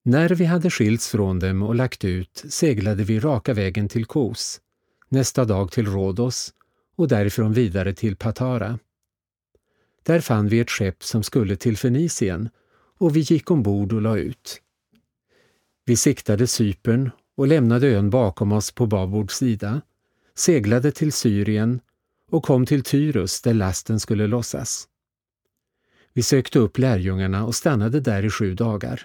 När vi hade skilts från dem och lagt ut seglade vi raka vägen till Kos, nästa dag till Rhodos och därifrån vidare till Patara. Där fann vi ett skepp som skulle till Fenicien och vi gick ombord och la ut. Vi siktade Cypern och lämnade ön bakom oss på babord sida, seglade till Syrien och kom till Tyrus där lasten skulle lossas. Vi sökte upp lärjungarna och stannade där i 7 dagar.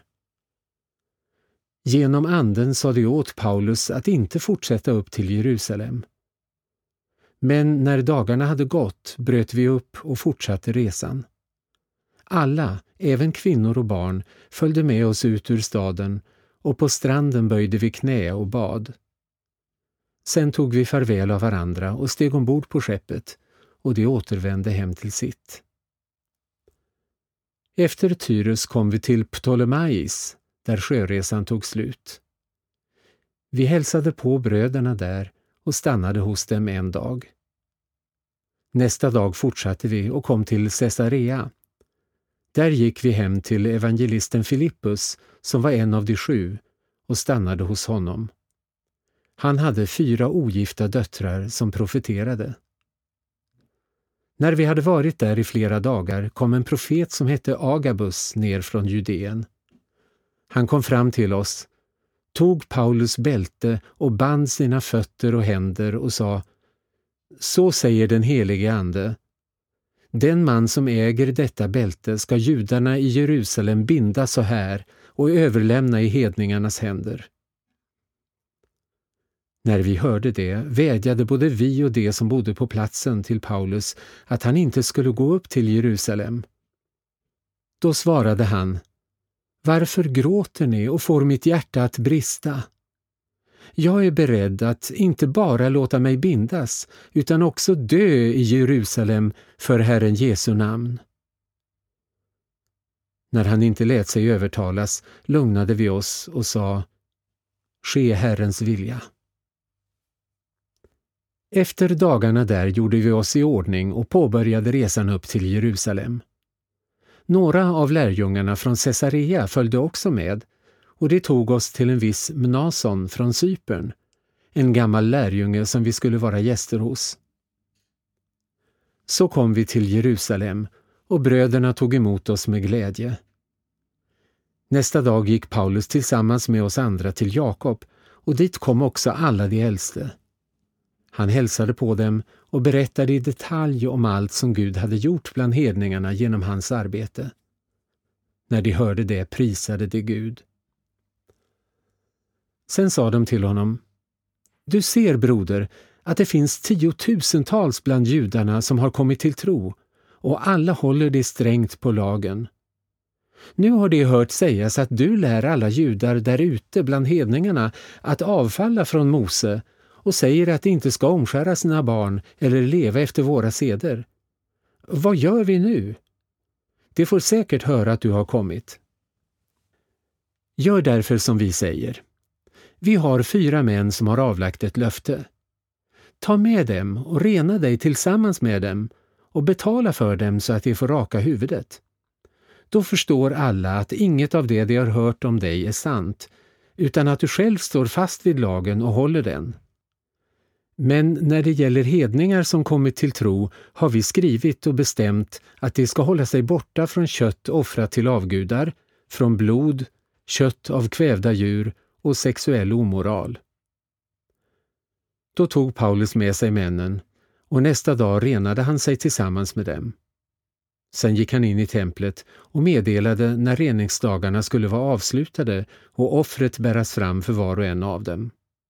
Genom anden sa de åt Paulus att inte fortsätta upp till Jerusalem. Men när dagarna hade gått bröt vi upp och fortsatte resan. Alla, även kvinnor och barn, följde med oss ut ur staden och på stranden böjde vi knä och bad. Sen tog vi farväl av varandra och steg ombord på skeppet och de återvände hem till sitt. Efter Tyrus kom vi till Ptolemais, där sjöresan tog slut. Vi hälsade på bröderna där och stannade hos dem en dag. Nästa dag fortsatte vi och kom till Caesarea. Där gick vi hem till evangelisten Filippus, som var en av de 7, och stannade hos honom. Han hade 4 ogifta döttrar som profeterade. När vi hade varit där i flera dagar kom en profet som hette Agabus ner från Judeen. Han kom fram till oss, tog Paulus bälte och band sina fötter och händer och sa: Så säger den helige ande. Den man som äger detta bälte ska judarna i Jerusalem binda så här och överlämna i hedningarnas händer. När vi hörde det vädjade både vi och de som bodde på platsen till Paulus att han inte skulle gå upp till Jerusalem. Då svarade han: Varför gråter ni och får mitt hjärta att brista? Jag är beredd att inte bara låta mig bindas utan också dö i Jerusalem för Herren Jesu namn. När han inte lät sig övertalas lugnade vi oss och sa: Ske Herrens vilja. Efter dagarna där gjorde vi oss i ordning och påbörjade resan upp till Jerusalem. Några av lärjungarna från Caesarea följde också med, och det tog oss till en viss Mnason från Cypern, en gammal lärjunge som vi skulle vara gäster hos. Så kom vi till Jerusalem och bröderna tog emot oss med glädje. Nästa dag gick Paulus tillsammans med oss andra till Jakob, och dit kom också alla de äldste. Han hälsade på dem och berättade i detalj om allt som Gud hade gjort bland hedningarna genom hans arbete. När de hörde det prisade de Gud. Sen sa de till honom: Du ser, broder, att det finns 10 000-tals bland judarna som har kommit till tro, och alla håller det strängt på lagen. Nu har de hört sägas att du lär alla judar där ute bland hedningarna att avfalla från Mose och säger att de inte ska omskära sina barn eller leva efter våra seder. Vad gör vi nu? De får säkert höra att du har kommit. Gör därför som vi säger. Vi har 4 män som har avlagt ett löfte. Ta med dem och rena dig tillsammans med dem och betala för dem så att de får raka huvudet. Då förstår alla att inget av det de har hört om dig är sant, utan att du själv står fast vid lagen och håller den. Men när det gäller hedningar som kommit till tro har vi skrivit och bestämt att de ska hålla sig borta från kött offrat till avgudar, från blod, kött av kvävda djur och sexuell omoral. Då tog Paulus med sig männen, och nästa dag renade han sig tillsammans med dem. Sen gick han in i templet och meddelade när reningsdagarna skulle vara avslutade och offret bäras fram för var och en av dem.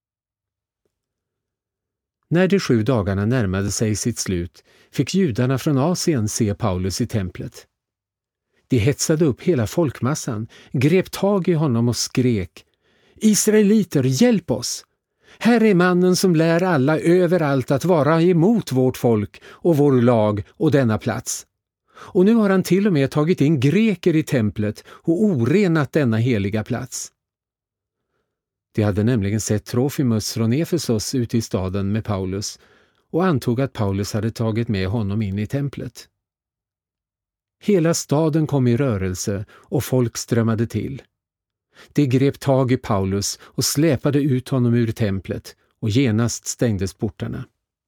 När de 7 dagarna närmade sig sitt slut fick judarna från Asien se Paulus i templet. De hetsade upp hela folkmassan, grep tag i honom och skrek: Israeliter, hjälp oss! Här är mannen som lär alla överallt att vara emot vårt folk och vår lag och denna plats. Och nu har han till och med tagit in greker i templet och orenat denna heliga plats. De hade nämligen sett Trofimus från Efesos ute i staden med Paulus och antog att Paulus hade tagit med honom in i templet. Hela staden kom i rörelse och folk strömmade till. De grep tag i Paulus och släpade ut honom ur templet, och genast stängdes portarna.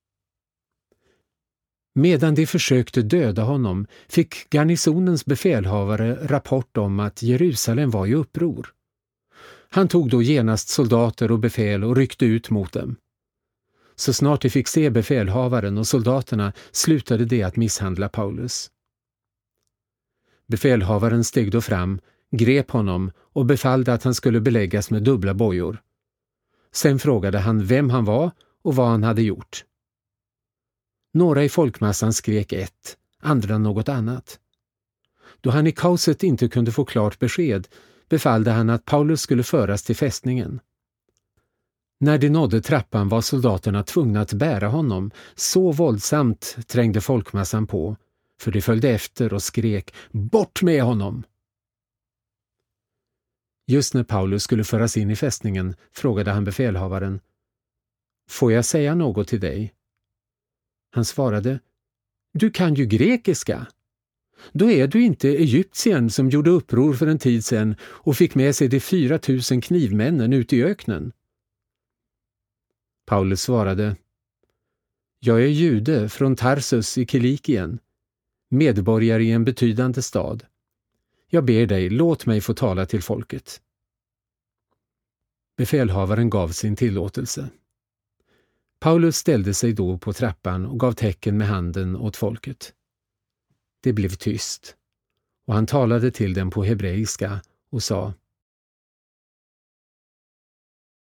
Medan de försökte döda honom fick garnisonens befälhavare rapport om att Jerusalem var i uppror. Han tog då genast soldater och befäl och ryckte ut mot dem. Så snart de fick se befälhavaren och soldaterna slutade de att misshandla Paulus. Befälhavaren steg då fram, grep honom och befallde att han skulle beläggas med dubbla bojor. Sen frågade han vem han var och vad han hade gjort. Några i folkmassan skrek ett, andra något annat. Då han i kaoset inte kunde få klart besked befallde han att Paulus skulle föras till fästningen. När de nådde trappan var soldaterna tvungna att bära honom, så våldsamt trängde folkmassan på, för de följde efter och skrek "Bort med honom!" Just när Paulus skulle föras in i fästningen frågade han befälhavaren: "Får jag säga något till dig?" Han svarade: "Du kan ju grekiska. Då är du inte egyptien som gjorde uppror för en tid sedan och fick med sig de 4000 knivmännen ut i öknen." Paulus svarade: "Jag är jude från Tarsus i Kilikien, medborgare i en betydande stad. Jag ber dig, låt mig få tala till folket." Befälhavaren gav sin tillåtelse. Paulus ställde sig då på trappan och gav tecken med handen åt folket. Det blev tyst, och han talade till dem på hebreiska och sa: